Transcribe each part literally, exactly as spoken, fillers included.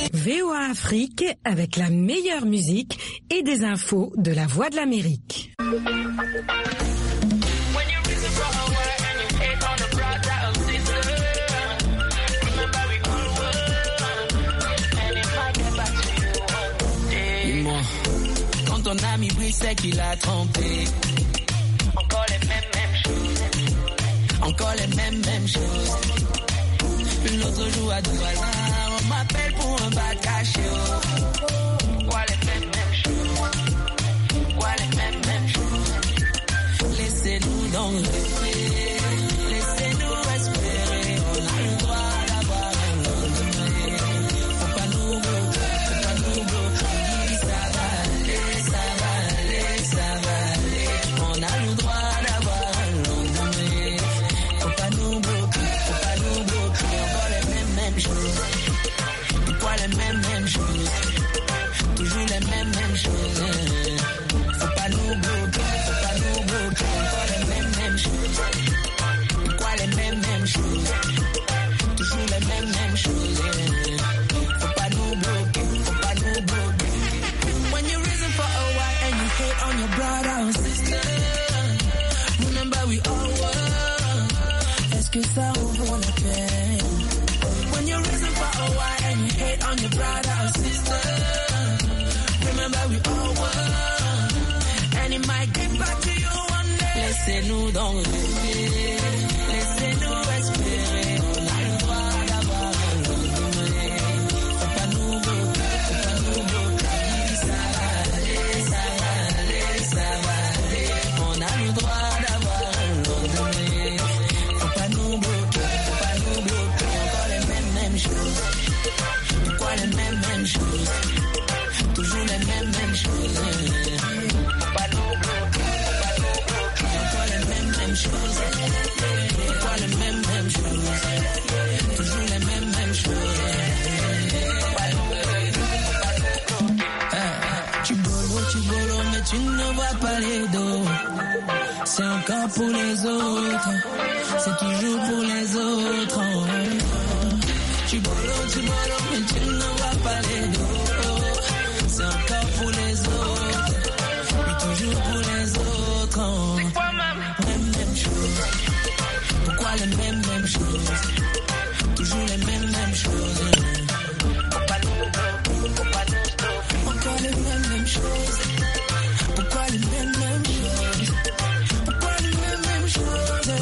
V O A Afrique avec la meilleure musique et des infos de la Voix de l'Amérique. Dis-moi, quand ton ami brille, c'est qu'il a trompé. Encore les mêmes, mêmes choses. Encore les mêmes, mêmes choses. L'autre jour à Douala, on m'appelle pour un bac caché. Quoi les mêmes, mêmes choses. Quoi les mêmes, mêmes choses. Laissez-nous donc rêver. Laissez-nous espérer. On a le droit d'avoir un lendemain. Faut pas nous bloquer, faut pas nous bloquer. Ça va aller, ça va aller, ça va aller. On a le droit d'avoir un lendemain. Faut pas nous bloquer, faut pas nous bloquer. Encore les mêmes, mêmes choses. Pourquoi les mêmes, mêmes choses. Toujours les mêmes, mêmes choses. Faut pas nous bloquer, faut pas nous bloquer. Encore les mêmes, mêmes choses. Pourquoi les mêmes, mêmes choses. Toujours les mêmes, mêmes choses. Faut pas nous bloquer, faut pas nous bloquer. When you reason for a while and you hate on your brother or sister, remember we all were. Est-ce que ça en vaut la peine? When you reason for a while and you hate on your brother or sister, remember we all were. And it might get back to you one day. Laissez-nous donc rêver. Laissez-nous espérer. On a le droit d'avoir un lendemain. Faut pas nous bloquer, faut pas nous bloquer. Ça va aller, ça va aller, ça va aller. On a le droit d'avoir un lendemain. Faut pas nous bloquer, faut pas nous bloquer. Encore les mêmes, mêmes choses. Pourquoi les mêmes, mêmes choses. Toujours les mêmes, mêmes choses. Faut pas nous bloquer, faut pas nous bloquer. Encore les mêmes, mêmes choses. Pourquoi les mêmes, mêmes choses. Toujours les mêmes, mêmes choses. Faut pas nous bloquer, faut pas nous bloquer. Tu bolo, tu bolo, mais tu ne vois pas les dos. C'est encore pour les autres. C'est toujours pour les autres. Tu bolo, tu bolo, mais tu ne vois pas les dos. C'est encore pour les autres. Oui, toujours pour les autres. Même, même chose. Pourquoi les mêmes, mêmes choses. Toujours les mêmes, mêmes choses. Faut pas nous bloquer, faut pas nous bloquer. Encore les mêmes, mêmes choses. Pourquoi les mêmes, mêmes choses. Pourquoi les mêmes, mêmes choses.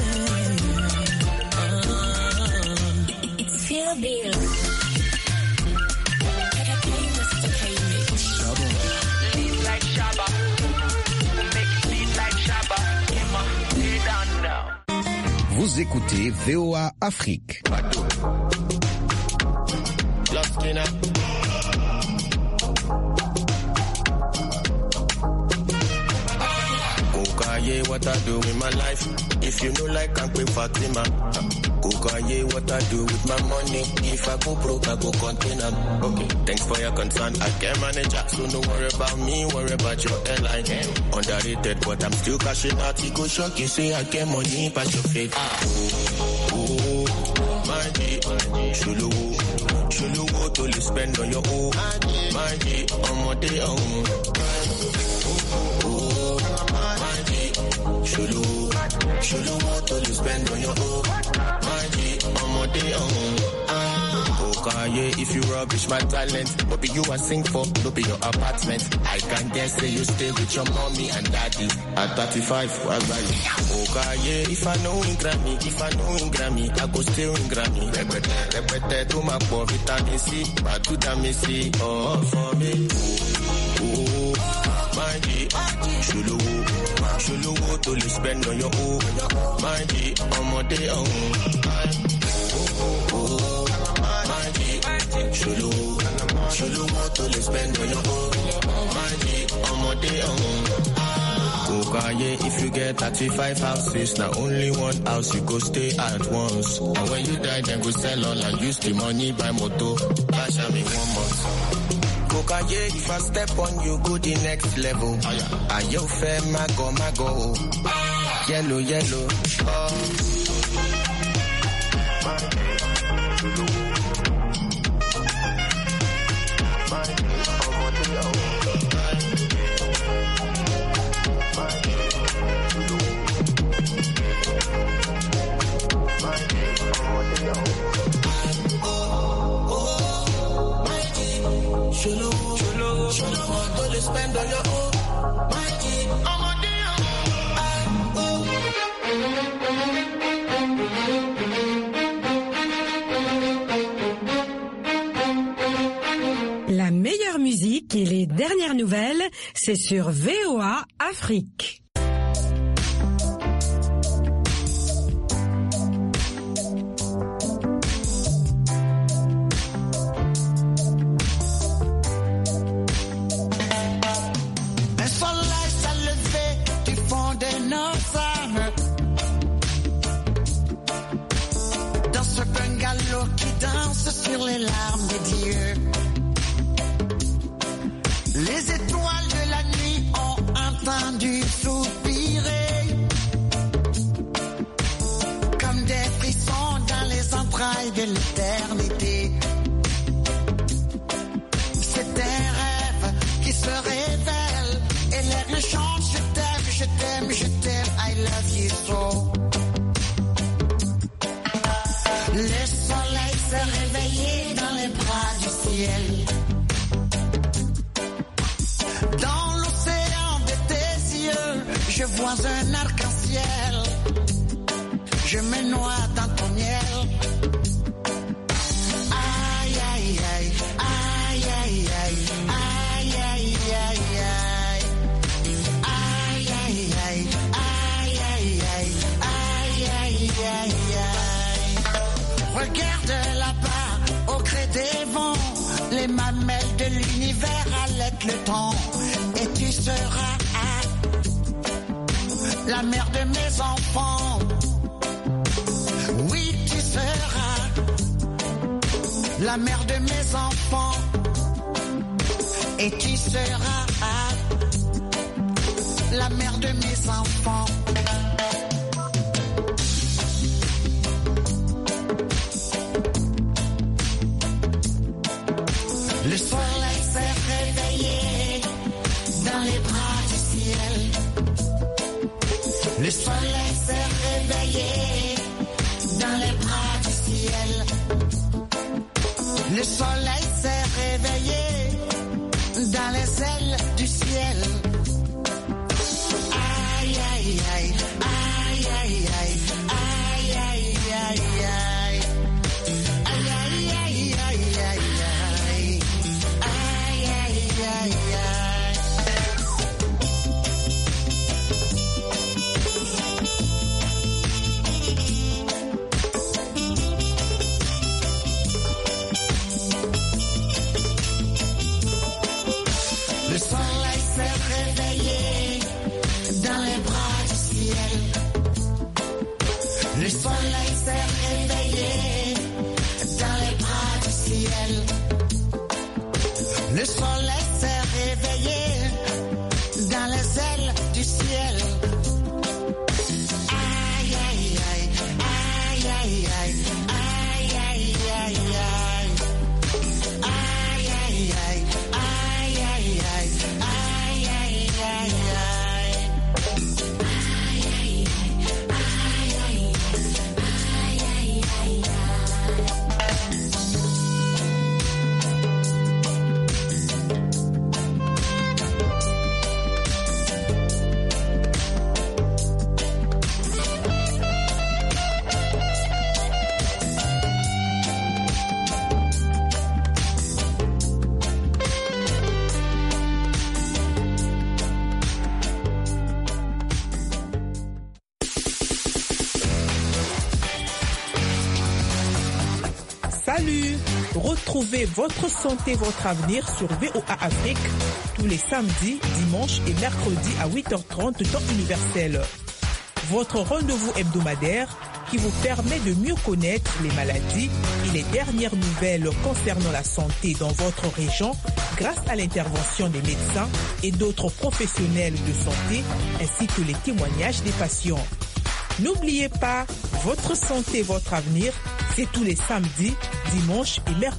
Feel Bill. Lead like Shabba. Make it lead like Shabba. Emma, lay down now. Vous écoutez V O A Afrique. Lost Skinner. Kokaye, what I do with my life. If you know like I'm pay Fatima. Kokaye, what I do with my money. If I go broke, I go contain them. Okay, thanks for your concern. I can manage it, so no worry about me, worry about your airline. Underrated, but I'm still cashing out. It go shock you, say I get money, but your faith. Oh, oh, my G, Shulu, Shulu, to you spend on your own. My G, on my day, oh, oh, my G, Shulu, Shulu, to you spend on your own. Okay, if you rubbish my talent, what be you I sing for, no be your apartment. I can guess say you stay with your mommy and daddy at thirty-five, what value? Okay, if I know in Grammy, if I know in Grammy, I go stay in Grammy. Repete, repete, to my poor vitamin C, but to the missy, oh, for me. Oh, my G, Shulu, Shulu, to you spend on your own. My G, on my day, oh. Shulu, Shulu, what to spend on your own. Money, on my day, on. Kokaye, if you get thirty-five houses, now only one house you go stay at once. And when you die, then go sell all and use the money buy moto. Cash me one month. Kokaye, if I step on you, go the next level. Are you fair, mago, mago? Yellow, yellow. Oh. to spend on your own. My G, I'm a deal. La meilleure musique et les dernières nouvelles, c'est sur V O A Afrique. Sur les larmes des dieux, les étoiles de la nuit ont entendu soupirer comme des frissons dans les entrailles de l'éternité. C'est un rêve qui se révèle et l'air chante: je t'aime, je t'aime, je t'aime, I love you so. Le soleil s'est réveillé dans les bras du ciel. Dans l'océan de tes yeux, je vois un arc-en-ciel. Je me noie dans ton miel. Aïe, aïe, aïe, aïe, aïe, aïe, aïe, aïe, aïe, aïe. Aïe, aïe, aïe, aïe, aïe, aïe, aïe, aïe, aïe, aïe. Regarde là-bas, au gré des vents, les mamelles de l'univers allaitent le temps. Et tu seras la mère de mes enfants. Oui, tu seras la mère de mes enfants. Et tu seras la mère de mes enfants. Le soleil s'est réveillé dans les bras du ciel. Le soleil s'est réveillé dans les bras du ciel. Le soleil s'est réveillé dans les ailes du ciel. Aïe, aïe, aïe, aïe, aïe, aïe, aïe, aïe, aïe, aïe. Aïe, aïe, aïe, aïe, aïe. Le soleil s'est réveillé dans les bras du ciel. Le soleil s'est réveillé dans les bras du ciel. Le soleil s'est réveillé dans les ailes du ciel. Aïe, aïe, aïe, aïe, aïe, aïe, aïe, aïe, aïe, aïe. Aïe, aïe, aïe, aïe, aïe, aïe, aïe, aïe, aïe, aïe. Salut! Retrouvez votre santé, votre avenir sur V O A Afrique tous les samedis, dimanches et mercredis à huit heures trente temps universel. Votre rendez-vous hebdomadaire qui vous permet de mieux connaître les maladies et les dernières nouvelles concernant la santé dans votre région grâce à l'intervention des médecins et d'autres professionnels de santé ainsi que les témoignages des patients. N'oubliez pas, votre santé, votre avenir, c'est tous les samedis, dimanches et mercredis.